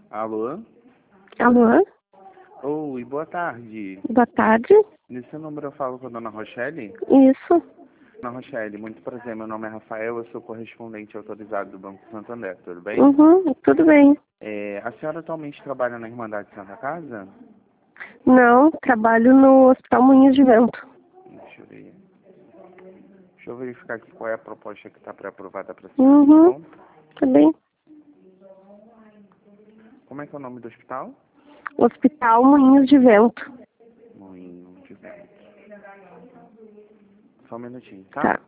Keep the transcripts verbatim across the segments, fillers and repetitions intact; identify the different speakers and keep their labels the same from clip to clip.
Speaker 1: Alô?
Speaker 2: Alô?
Speaker 1: Oi, boa tarde.
Speaker 2: Boa tarde.
Speaker 1: Nesse número eu falo com a dona Rochelle?
Speaker 2: Isso.
Speaker 1: Dona Rochelle, muito prazer, meu nome é Rafael, eu sou correspondente autorizado do Banco Santander, tudo bem?
Speaker 2: Uhum, tudo bem.
Speaker 1: É, a senhora atualmente trabalha na Irmandade Santa Casa?
Speaker 2: Não, trabalho no Hospital Moinhos de Vento.
Speaker 1: Deixa eu ver. Deixa eu verificar aqui qual é a proposta que está pré-aprovada para a senhora,
Speaker 2: Uhum,
Speaker 1: tá bom?
Speaker 2: tá bem.
Speaker 1: Como é que é o nome do hospital?
Speaker 2: Hospital Moinhos de Vento.
Speaker 1: Moinho de Vento. Só um minutinho, tá?
Speaker 2: Tá.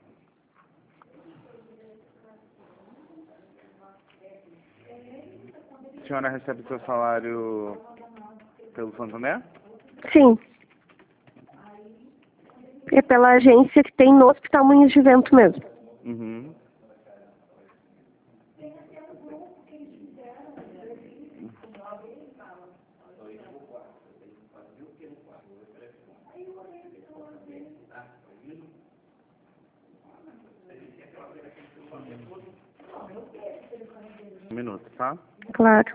Speaker 1: A senhora recebe seu salário pelo Santander?
Speaker 2: Sim. É pela agência que tem no Hospital Moinhos de Vento mesmo.
Speaker 1: Uhum. Um minuto, tá?
Speaker 2: Claro.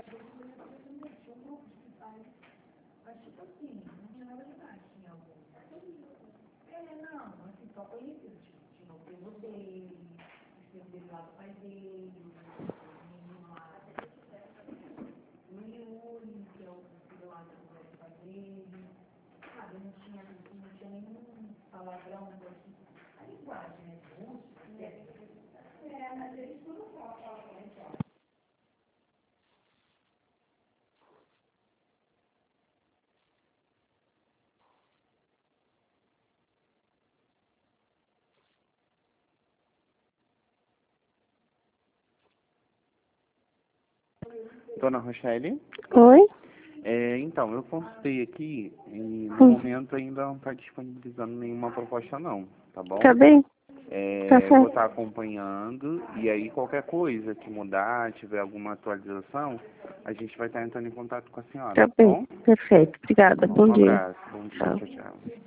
Speaker 1: Dona Rochelle?
Speaker 2: Oi?
Speaker 1: É, então, eu consultei aqui e no
Speaker 2: Hum,
Speaker 1: momento ainda não está disponibilizando nenhuma proposta não, tá bom?
Speaker 2: tá bem? Tá
Speaker 1: É, eu vou
Speaker 2: certo.
Speaker 1: estar acompanhando e aí qualquer coisa que mudar, tiver alguma atualização, a gente vai estar entrando em contato com a senhora,
Speaker 2: Tá
Speaker 1: tá
Speaker 2: bem.
Speaker 1: bom?
Speaker 2: Perfeito. Obrigada. Bom
Speaker 1: Um
Speaker 2: dia.
Speaker 1: abraço, bom dia,
Speaker 2: Tchau.
Speaker 1: tchau, tchau.